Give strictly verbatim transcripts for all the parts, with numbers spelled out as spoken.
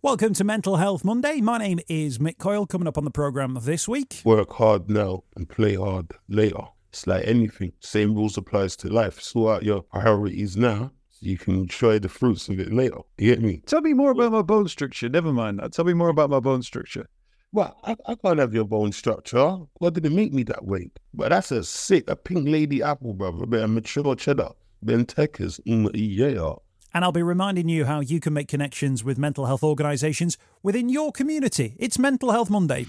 Welcome to Mental Health Monday. My name is Mick Coyle. Coming up on the programme this week. Work hard now and play hard later. It's like anything. Same rules applies to life. Sort out your priorities now so you can enjoy the fruits of it later. You get me? Tell me more about my bone structure. Never mind that. Tell me more about my bone structure. Well, I, I can't have your bone structure. God didn't make me that way. But that's a sick, a pink lady apple, brother. A bit of mature cheddar. Bentekers. Mm, yeah. And I'll be reminding you how you can make connections with mental health organisations within your community. It's Mental Health Monday.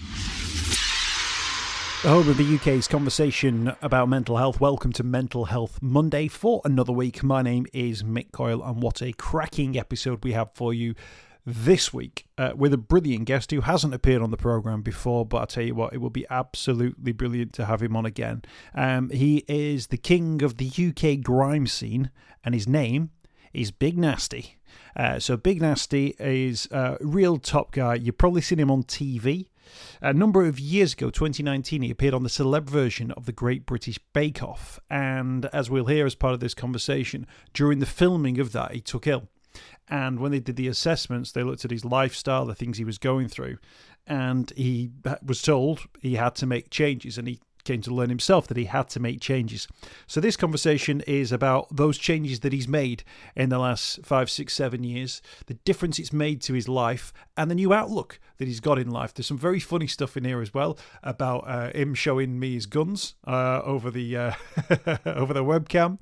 The home of the U K's conversation about mental health. Welcome to Mental Health Monday for another week. My name is Mick Coyle, and what a cracking episode we have for you this week uh, with a brilliant guest who hasn't appeared on the programme before, but I'll tell you what, it will be absolutely brilliant to have him on again. Um, he is the king of the U K grime scene, and his name is Big Nasty. Uh, so Big Nasty is a real top guy. You've probably seen him on T V. A number of years ago, twenty nineteen, he appeared on the celeb version of the Great British Bake Off. And as we'll hear as part of this conversation, during the filming of that, he took ill. And when they did the assessments, they looked at his lifestyle, the things he was going through, and he was told he had to make changes, and he came to learn himself that he had to make changes. So this conversation is about those changes that he's made in the last five, six, seven years, the difference it's made to his life, and the new outlook that he's got in life. There's some very funny stuff in here as well about uh, him showing me his guns uh, over the uh, over the webcam,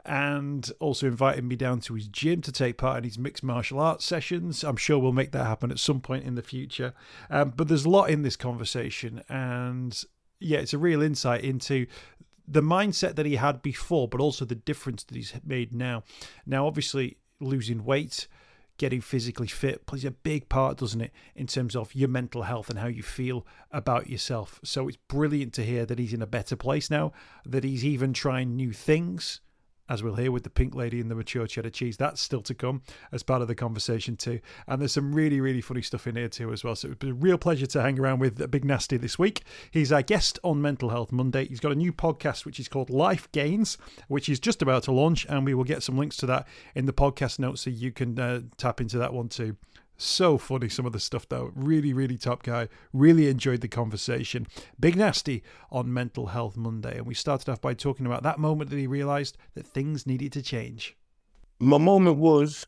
and also inviting me down to his gym to take part in his mixed martial arts sessions. I'm sure we'll make that happen at some point in the future. Um, but there's a lot in this conversation, and yeah, it's a real insight into the mindset that he had before, but also the difference that he's made now. Now, obviously, losing weight, getting physically fit plays a big part, doesn't it, in terms of your mental health and how you feel about yourself. So it's brilliant to hear that he's in a better place now, that he's even trying new things, as we'll hear with the pink lady and the mature cheddar cheese. That's still to come as part of the conversation too. And there's some really, really funny stuff in here too as well. So it's a real pleasure to hang around with Big Nasty this week. He's our guest on Mental Health Monday. He's got a new podcast which is called Life Gains, which is just about to launch, and we will get some links to that in the podcast notes so you can uh, tap into that one too. So funny, some of the stuff though. Really, really top guy. Really enjoyed the conversation. Big Nasty on Mental Health Monday. And we started off by talking about that moment that he realised that things needed to change. My moment was,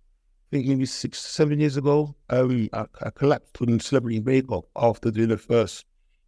I think maybe six, seven years ago, um, I, I collapsed on Celebrity Bake Off after doing the first,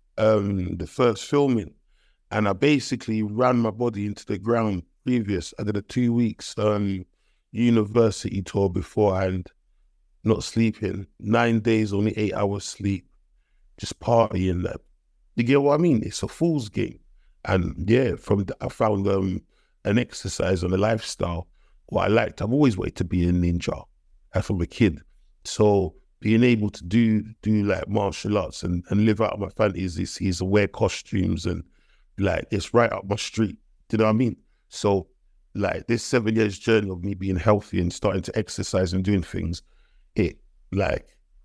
um, the first filming. And I basically ran my body into the ground previous. I did a two weeks um, university tour beforehand. Not sleeping, nine days, only eight hours sleep, just partying. That you get what I mean? It's a fool's game. And yeah, from the, I found um, an exercise and a lifestyle what I liked. I've always wanted to be a ninja uh, from a kid. So being able to do do like martial arts and, and live out my fantasies is to wear costumes and like it's right up my street. Do you know what I mean? So like this seven years journey of me being healthy and starting to exercise and doing things, it like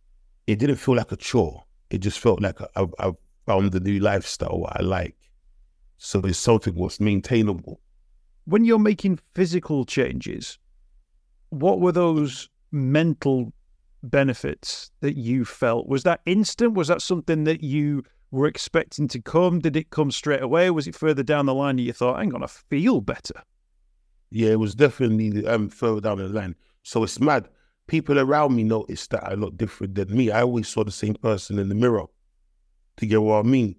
it didn't feel like a chore. It just felt like I, I found the new lifestyle what I like. So it's something what's maintainable. When you're making physical changes, what were those mental benefits that you felt? Was that instant? Was that something that you were expecting to come? Did it come straight away? Was it further down the line that you thought, I'm going to feel better? Yeah, it was definitely um, further down the line. So it's mad. People around me noticed that I look different than me. I always saw the same person in the mirror. To get what I mean?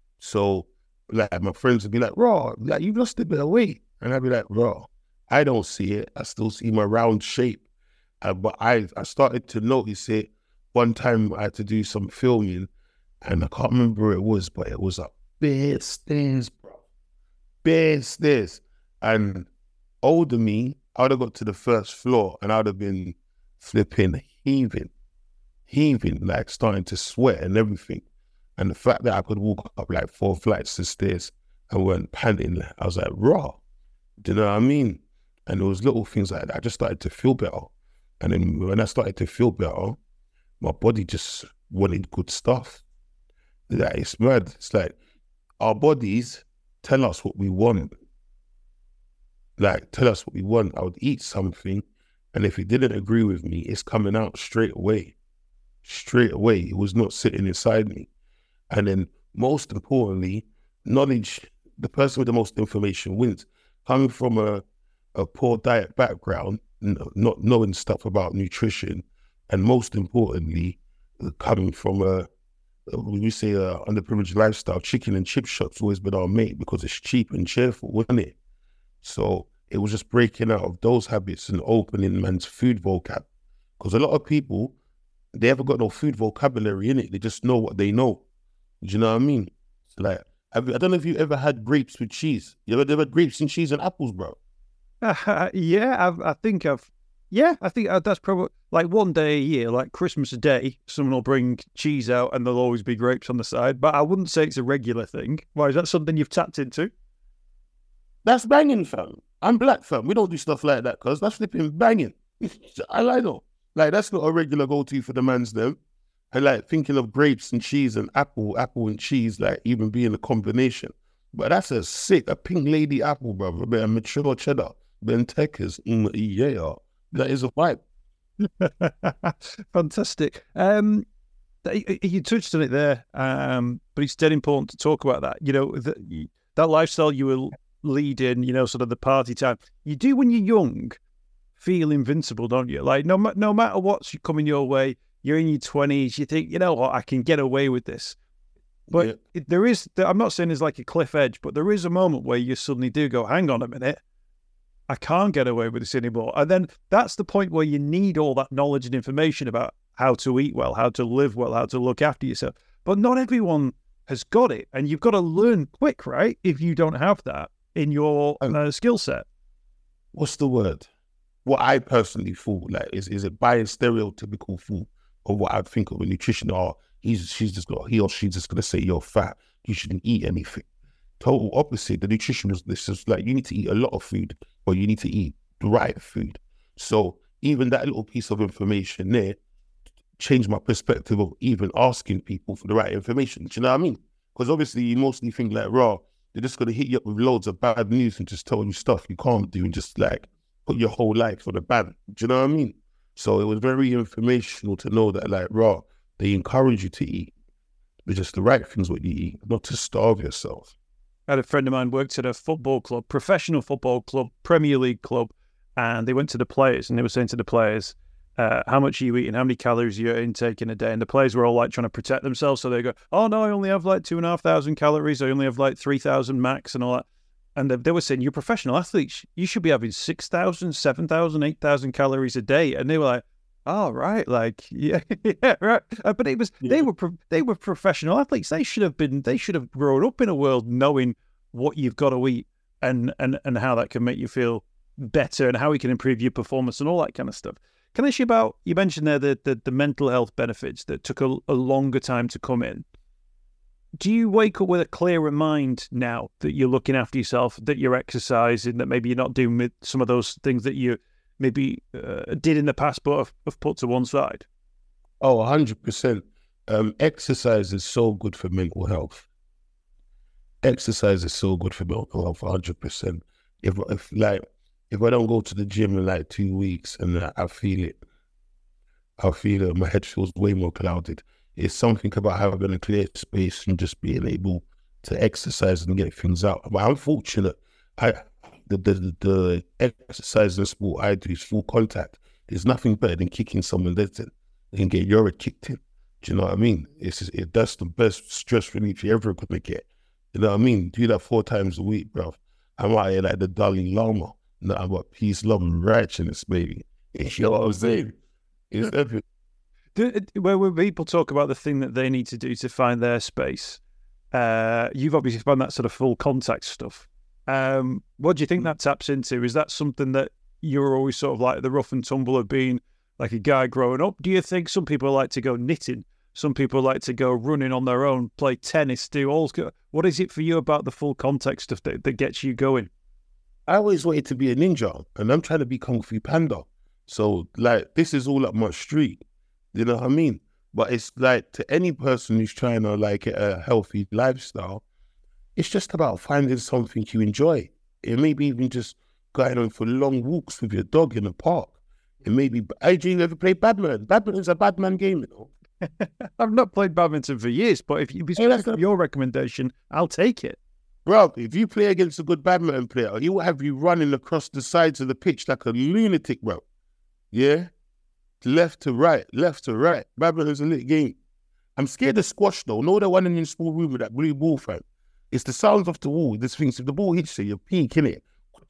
So, like, my friends would be like, "Raw, like you've lost a bit of weight," and I'd be like, "Raw, I don't see it. I still see my round shape." Uh, but I, I started to notice it. One time I had to do some filming, and I can't remember where it was, but it was up bare stairs, bro, bare stairs. And older me, I would have got to the first floor, and I'd have been flipping, heaving, heaving, like starting to sweat and everything. And the fact that I could walk up like four flights of stairs and weren't panting, I was like, raw. Do you know what I mean? And there was little things like that. I just started to feel better. And then when I started to feel better, my body just wanted good stuff. Like, it's mad. It's like our bodies tell us what we want. Like, tell us what we want. I would eat something, and if it didn't agree with me, it's coming out straight away. straight away. It was not sitting inside me. And then most importantly, knowledge, the person with the most information wins. Coming from a, a poor diet background, not knowing stuff about nutrition, and most importantly, coming from a, we say a underprivileged lifestyle, chicken and chip shops always been our mate because it's cheap and cheerful, wasn't it? So it was just breaking out of those habits and opening man's food vocab. Because a lot of people, they haven't got no food vocabulary in it. They just know what they know. Do you know what I mean? Like, I don't know if you ever had grapes with cheese. You ever, ever had grapes and cheese and apples, bro? Uh, yeah, I've, I think I've, yeah, I think that's probably, like one day a year, like Christmas Day, someone will bring cheese out and there'll always be grapes on the side, but I wouldn't say it's a regular thing. Why, is that something you've tapped into? That's banging, fam. I'm black, fam. We don't do stuff like that, cuz that's flipping banging. I like that. Like, that's not a regular go-to for the mans, them. And like thinking of grapes and cheese and apple, apple and cheese, like even being a combination. But that's a sick, a pink lady apple, brother. A bit of mature cheddar, Bentekers, mm, yeah, that is a vibe. Fantastic. Um, you touched on it there, um, but it's dead important to talk about that. You know, the, that lifestyle you were leading, you know, sort of the party time. You do when you're young feel invincible, don't you? Like no, no matter what's coming your way, you're in your twenties, you think, you know what, I can get away with this. But yeah. it, there is, I'm not saying there's like a cliff edge, but there is a moment where you suddenly do go, hang on a minute, I can't get away with this anymore. And then that's the point where you need all that knowledge and information about how to eat well, how to live well, how to look after yourself. But not everyone has got it. And you've got to learn quick, right? If you don't have that in your uh, skill set. What's the word? What I personally thought, like, is, is it buying stereotypical food? Or what I think of a nutrition, or he's she's just got he or she's just gonna say you're fat, you shouldn't eat anything. Total opposite. The nutritionist, this is like you need to eat a lot of food, but you need to eat the right food. So even that little piece of information there changed my perspective of even asking people for the right information. Do you know what I mean? Because obviously you mostly think like, raw, they're just gonna hit you up with loads of bad news and just tell you stuff you can't do and just like put your whole life on the ban. Do you know what I mean? So it was very informational to know that, like, raw, they encourage you to eat, but just the right things what you eat, not to starve yourself. I had a friend of mine worked at a football club, professional football club, Premier League club, and they went to the players and they were saying to the players, uh, how much are you eating, how many calories are you intaking a day? And the players were all like trying to protect themselves. So they go, oh no, I only have like two and a half thousand calories. I only have like three thousand max and all that. And they were saying, you're professional athletes. You should be having six thousand, seven thousand, eight thousand calories a day. And they were like, oh, right. Like, yeah, yeah, right. Uh, but it was, yeah. they were, pro- they were professional athletes. They should have been, they should have grown up in a world knowing what you've got to eat and, and, and how that can make you feel better and how it can improve your performance and all that kind of stuff. Can I ask you about, you mentioned there the, the, the mental health benefits that took a, a longer time to come in. Do you wake up with a clearer mind now that you're looking after yourself, that you're exercising, that maybe you're not doing some of those things that you maybe uh, did in the past but have, have put to one side? Oh, one hundred percent. Um, exercise is so good for mental health. Exercise is so good for mental health, one hundred percent. If, if, like, if I don't go to the gym in like two weeks and I, I feel it, I feel it, my head feels way more clouded. It's something about having a clear space and just being able to exercise and get things out. But I'm fortunate. I the, the the exercise and sport I do is full contact. There's nothing better than kicking someone dead and get your head kicked in. Do you know what I mean? It's just, it, that's the best stress relief you're ever gonna get. You know what I mean? Do that four times a week, bro. I'm out here like the Dalai Lama. No, I'm got peace, love, and righteousness, baby. You know what I'm saying? It's epic. Where when people talk about the thing that they need to do to find their space, uh, you've obviously found that sort of full contact stuff. Um, what do you think that taps into? Is that something that you're always sort of like the rough and tumble of being like a guy growing up? Do you think some people like to go knitting? Some people like to go running on their own, play tennis, do all. What is it for you about the full contact stuff that, that gets you going? I always wanted to be a ninja, and I'm trying to be Kung Fu Panda. So, like, this is all up my street. You know what I mean? But it's like, to any person who's trying to like get a healthy lifestyle, it's just about finding something you enjoy. It may be even just going on for long walks with your dog in the park. It may be, hey, do you ever play badminton? Badminton's a bad man game, you know? I've not played badminton for years, but if you Hey, that's a- your recommendation, I'll take it. Bro, if you play against a good badminton player, he will have you running across the sides of the pitch like a lunatic, bro. Yeah? Left to right, left to right. Badminton's a lit game. I'm scared of squash, though. No, the one in your small room with that blue ball, fam. It's the sounds of the wall. This thing, if the ball hits you, you're peak, innit?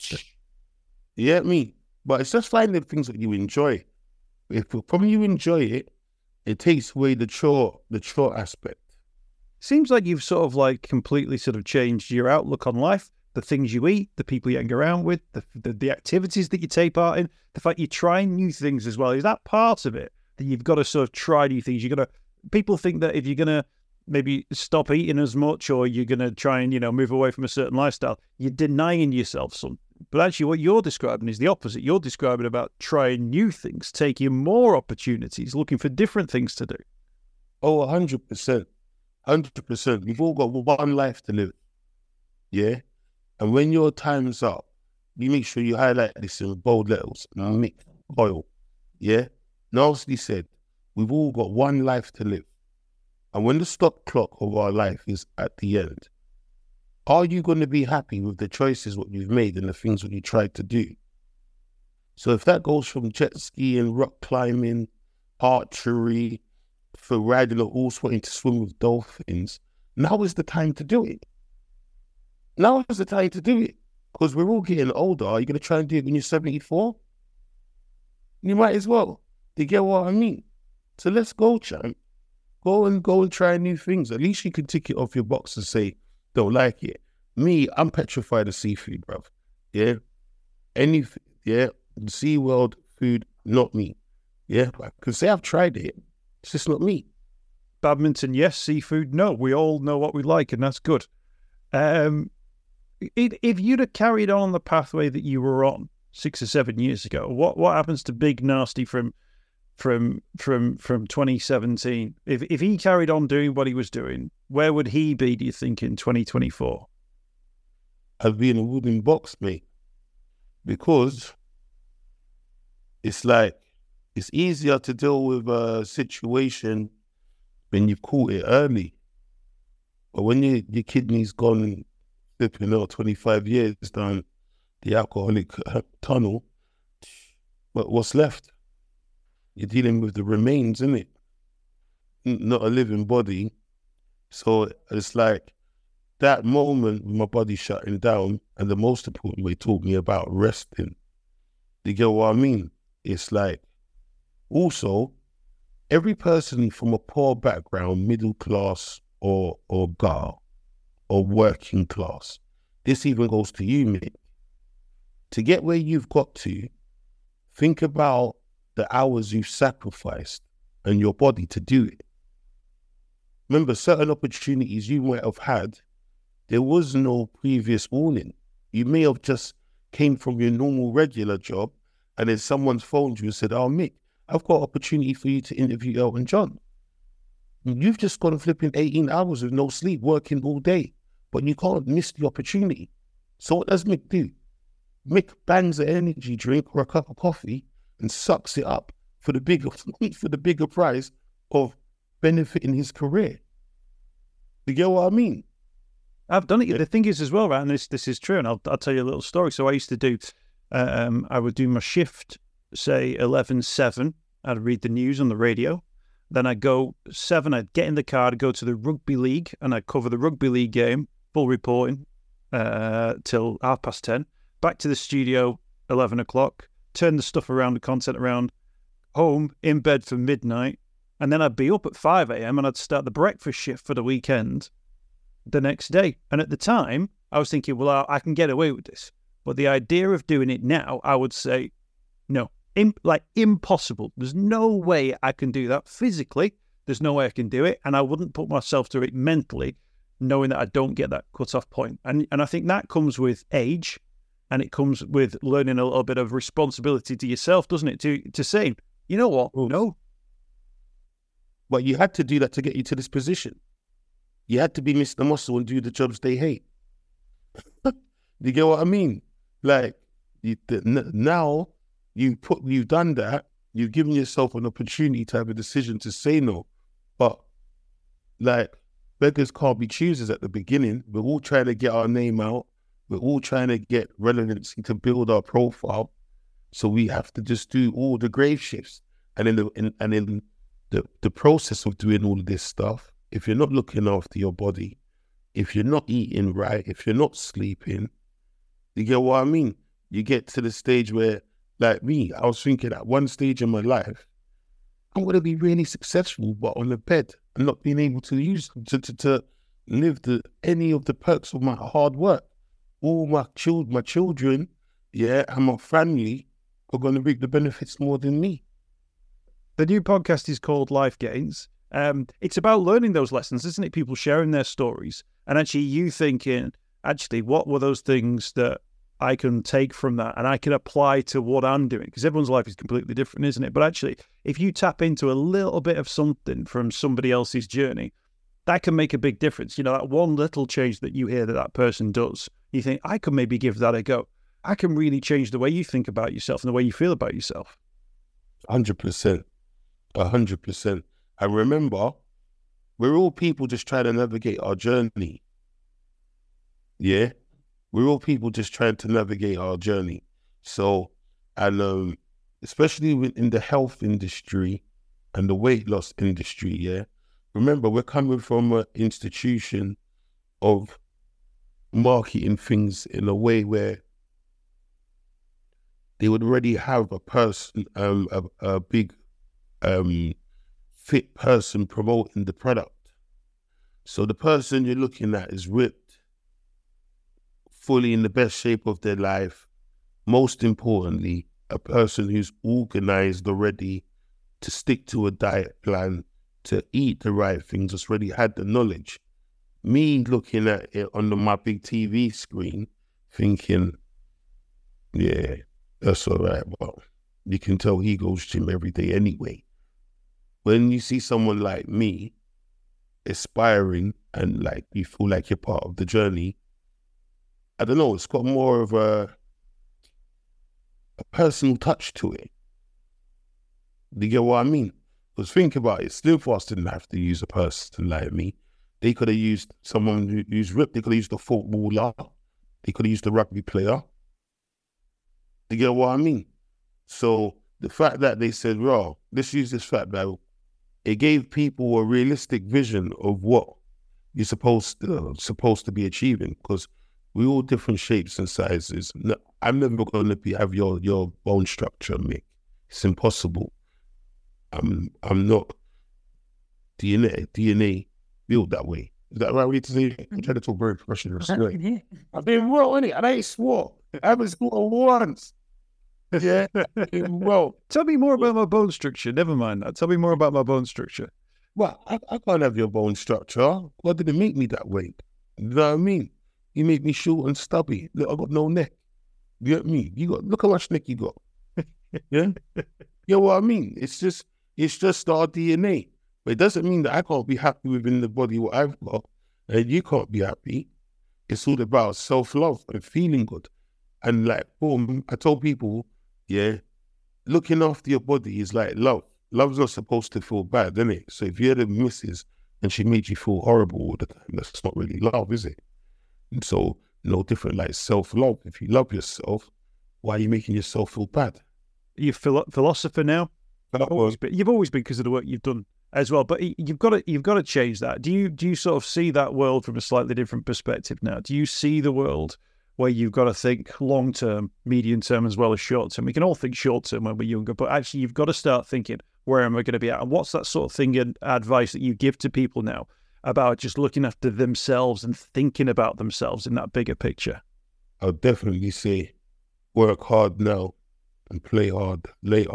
You get me? But it's just finding things that you enjoy. If from you enjoy it, it takes away the chore, the chore aspect. Seems like you've sort of like completely sort of changed your outlook on life, the things you eat, the people you hang around with, the, the the activities that you take part in, the fact you're trying new things as well. Is that part of it, that you've got to sort of try new things? You're going to, people think that if you're going to maybe stop eating as much or you're going to try and, you know, move away from a certain lifestyle, you're denying yourself some. But actually what you're describing is the opposite. You're describing about trying new things, taking more opportunities, looking for different things to do. Oh, one hundred percent. one hundred percent. We've all got one life to live. Yeah? And when your time's up, you make sure you highlight this in bold letters. Mick Coyle. Yeah? Nicely said, we've all got one life to live. And when the stop clock of our life is at the end, are you going to be happy with the choices what you've made and the things that you tried to do? So if that goes from jet skiing, rock climbing, archery, for riding a horse, wanting to swim with dolphins, now is the time to do it. Now is the time to do it. Because we're all getting older. Are you going to try and do it when you're seventy-four? You might as well. Do you get what I mean? So let's go, champ. Go and go and try new things. At least you can tick it off your box and say, don't like it. Me, I'm petrified of seafood, bruv. Yeah? Any, yeah? Sea world food, not me. Yeah? I can say I've tried it. It's just not me. Badminton, yes. Seafood, no. We all know what we like, and that's good. Um, if, if you'd have carried on the pathway that you were on six or seven years ago, what what happens to Big Nasty from from from from twenty seventeen? If if he carried on doing what he was doing, where would he be, do you think, in twenty twenty-four? I'd be in a wooden box, mate. Because it's like, it's easier to deal with a situation when you've caught it early. But when you, your kidney's gone flipping out twenty-five years down the alcoholic tunnel, but what's left? You're dealing with the remains, isn't it? Not a living body. So it's like that moment with my body shutting down, and the most important way taught me about resting. Do you get what I mean? It's like, also, every person from a poor background, middle class or or gutter, or working class, this even goes to you, mate. To get where you've got to, think about the hours you've sacrificed and your body to do it. Remember, certain opportunities you might have had, there was no previous warning. You may have just came from your normal regular job and then someone's phoned you and said, oh, Mick, I've got an opportunity for you to interview Elton John. You've just gone flipping eighteen hours with no sleep, working all day, but you can't miss the opportunity. So what does Mick do? Mick bangs an energy drink or a cup of coffee and sucks it up for the bigger for the bigger prize of benefiting his career. You get what I mean? I've done it. The thing is as well, right, and this this is true, and I'll I'll tell you a little story. So I used to do, um, I would do my shift, say eleven seven. I'd read the news on the radio. Then I'd go seven, I'd get in the car, I'd go to the rugby league, and I'd cover the rugby league game, full reporting, uh, till half past ten. Back to the studio, eleven o'clock, turn the stuff around, the content around, home, in bed for midnight, and then I'd be up at five a.m. and I'd start the breakfast shift for the weekend the next day. And at the time, I was thinking, well, I, I can get away with this. But the idea of doing it now, I would say, no. In, like impossible. There's no way I can do that physically. There's no way I can do it, and I wouldn't put myself through it mentally, knowing that I don't get that cut-off point. And and I think that comes with age, and it comes with learning a little bit of responsibility to yourself, doesn't it? To to say, you know what? Ooh. No. But you had to do that to get you to this position. You had to be Mister Muscle and do the jobs they hate. Do you get what I mean? Like you, the, now. You put, you've done that. You've given yourself an opportunity to have a decision to say no. But like beggars can't be choosers at the beginning. We're all trying to get our name out. We're all trying to get relevancy to build our profile. So we have to just do all the grave shifts. And in the in, and in the, the process of doing all of this stuff, if you're not looking after your body, if you're not eating right, if you're not sleeping, you get what I mean? You get to the stage where, like me, I was thinking at one stage in my life, I'm going to be really successful, but on the bed and not being able to use to to, to live the any of the perks of my hard work. All my children, my children, yeah, and my family are going to reap the benefits more than me. The new podcast is called Life Gains. Um, it's about learning those lessons, isn't it? People sharing their stories, and actually you thinking, actually, what were those things that I can take from that and I can apply to what I'm doing? Because everyone's life is completely different, isn't it? But actually, if you tap into a little bit of something from somebody else's journey, that can make a big difference. You know, that one little change that you hear that that person does, you think, I could maybe give that a go. I can really change the way you think about yourself and the way you feel about yourself. one hundred percent. one hundred percent. I remember, we're all people just trying to navigate our journey. Yeah? We're all people just trying to navigate our journey. So, and um, especially in the health industry and the weight loss industry, yeah? Remember, we're coming from an institution of marketing things in a way where they would already have a person, um, a, a big um, fit person promoting the product. So the person you're looking at is ripped, fully in the best shape of their life. Most importantly, a person who's organized already to stick to a diet plan, to eat the right things, has already had the knowledge. Me looking at it on the, my big T V screen, thinking, yeah, that's all right, but you can tell he goes gym every day anyway. When you see someone like me aspiring and like you feel like you're part of the journey, I don't know, it's got more of a a personal touch to it. Do you get what I mean? Because think about it, Slim Fast didn't have to use a person like me. They could have used someone who, who's ripped. They could have used a footballer. They could have used a rugby player. Do you get what I mean? So the fact that they said, "Raw, let's use this fact that it gave people a realistic vision of what you're supposed to, uh, supposed to be achieving." Because we're all different shapes and sizes. No, I'm never going to be have your your bone structure, Mick. It's impossible. I'm I'm not D N A D N A built that way. Is that right? We to say I'm trying to talk very professional. Right? I've been raw in it, and I ain't swore. I haven't swore once. Yeah, well, tell me more about my bone structure. Never mind that. Tell me more about my bone structure. Well, I, I can't have your bone structure. God didn't make me that way. You know what I mean? He made me short and stubby. Look, I got no neck. You get me? You got look how much neck you got. Yeah, you know what I mean? It's just it's just our D N A. But it doesn't mean that I can't be happy within the body what I've got, and you can't be happy. It's all about self-love and feeling good. And like, boom, I told people, yeah, looking after your body is like love. Love's not supposed to feel bad, isn't it? So if you're the missus and she made you feel horrible all the time, that's not really love, is it? And so, no different like self-love. If you love yourself, why are you making yourself feel bad? You're a philo- philosopher now. That always been, you've always been because of the work you've done as well. But you've got to you've got to change that. Do you do you sort of see that world from a slightly different perspective now? Do you see the world where you've got to think long term, medium term, as well as short term? We can all think short term when we're younger, but actually you've got to start thinking, where am I going to be at? And what's that sort of thing and advice that you give to people now about just looking after themselves and thinking about themselves in that bigger picture? I'll definitely say work hard now and play hard later.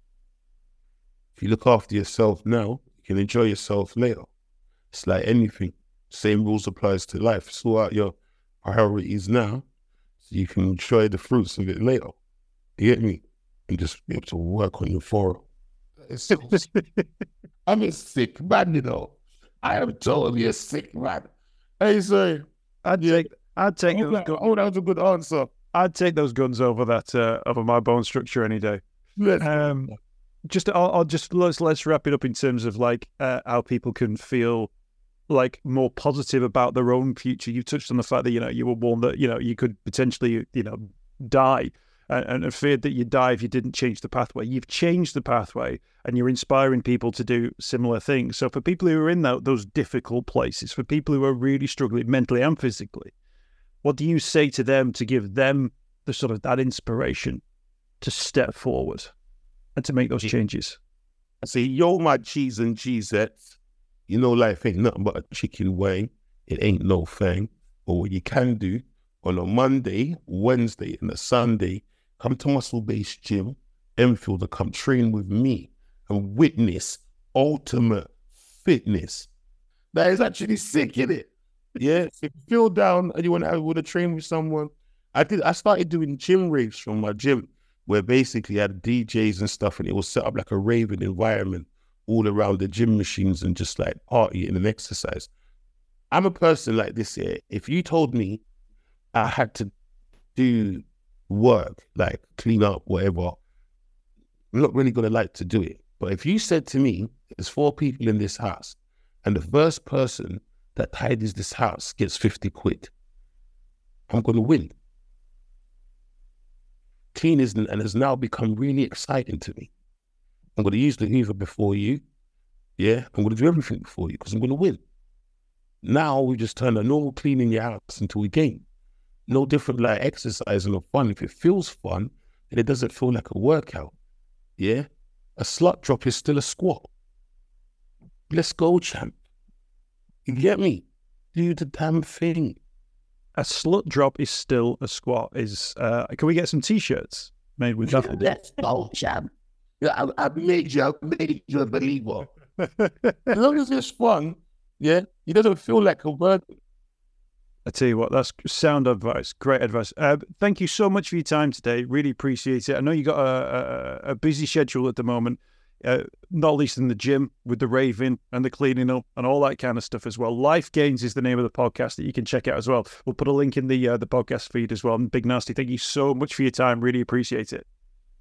If you look after yourself now, you can enjoy yourself later. It's like anything. Same rules applies to life. Sort out your priorities now so you can enjoy the fruits of it later. You get me? And just be able to work on your forum. It's I'm a sick man, you know. I am totally a sick man. Hey, sorry. I'd take, I'd take oh, those that, guns. Oh, that was a good answer. I'd take those guns over that, uh, over my bone structure any day. Yes. Um, just I'll, I'll just let's let's wrap it up in terms of like uh, how people can feel like more positive about their own future. You touched on the fact that, you know, you were warned that, you know, you could potentially, you know, die and, and feared that you'd die if you didn't change the pathway. You've changed the pathway and you're inspiring people to do similar things. So for people who are in that, those difficult places, for people who are really struggling mentally and physically, what do you say to them to give them the sort of that inspiration to step forward and to make those changes? I say, yo, my cheese and cheesettes. You know, life ain't nothing but a chicken wing. It ain't no thing. But what you can do on a Monday, Wednesday, and a Sunday, come to Muscle Based Gym, Enfield, to come train with me and witness ultimate fitness. That is actually sick, isn't it? Yeah. If you feel down and you want to, want to train with someone, I did. I started doing gym raves from my gym, where basically I had D Js and stuff, and it was set up like a raving environment all around the gym machines and just like partying and exercise. I'm a person like this here. If you told me I had to do work, like clean up, whatever, I'm not really going to like to do it. But if you said to me, there's four people in this house and the first person that tidies this house gets fifty quid, I'm going to win. Clean is, and has now become really exciting to me. I'm going to use the Hoover before you. Yeah, I'm going to do everything before you because I'm going to win. Now we just turn a normal cleaning your house into a game. No different like exercising or fun. If it feels fun, then it doesn't feel like a workout. Yeah, a slut drop is still a squat. Let's go, champ. You get me? Do the damn thing. A slut drop is still a squat. Is uh, can we get some t-shirts made with that? Let's go, champ. Yeah, I, I made you. I made you a believer. As long as it's fun, yeah, it doesn't feel like a burden. I tell you what, that's sound advice. Great advice. Uh, thank you so much for your time today. Really appreciate it. I know you got a, a, a busy schedule at the moment, uh, not least in the gym with the raving and the cleaning up and all that kind of stuff as well. Life Gains is the name of the podcast that you can check out as well. We'll put a link in the uh, the podcast feed as well. And Big Nasty, thank you so much for your time. Really appreciate it.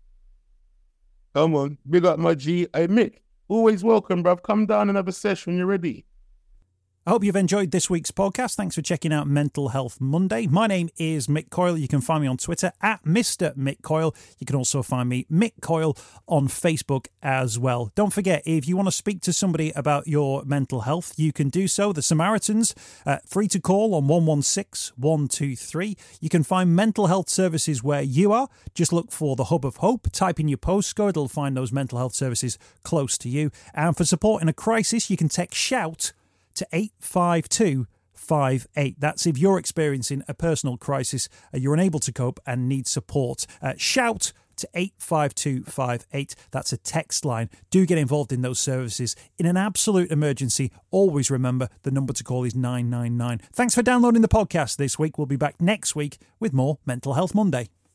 Come on, big up my G. Hey, Mick, always welcome, bruv. Come down and have a session when you're ready. I hope you've enjoyed this week's podcast. Thanks for checking out Mental Health Monday. My name is Mick Coyle. You can find me on Twitter at Mister Mick Coyle. You can also find me, Mick Coyle, on Facebook as well. Don't forget, if you want to speak to somebody about your mental health, you can do so. The Samaritans, uh, free to call on one one six, one two three. You can find mental health services where you are. Just look for the Hub of Hope. Type in your postcode. It'll find those mental health services close to you. And for support in a crisis, you can text SHOUT to eight five two five eight. That's if you're experiencing a personal crisis, uh, you're unable to cope and need support. Uh, shout to eight five two five eight. That's a text line. Do get involved in those services. In an absolute emergency, always remember the number to call is nine nine nine. Thanks for downloading the podcast this week. We'll be back next week with more Mental Health Monday.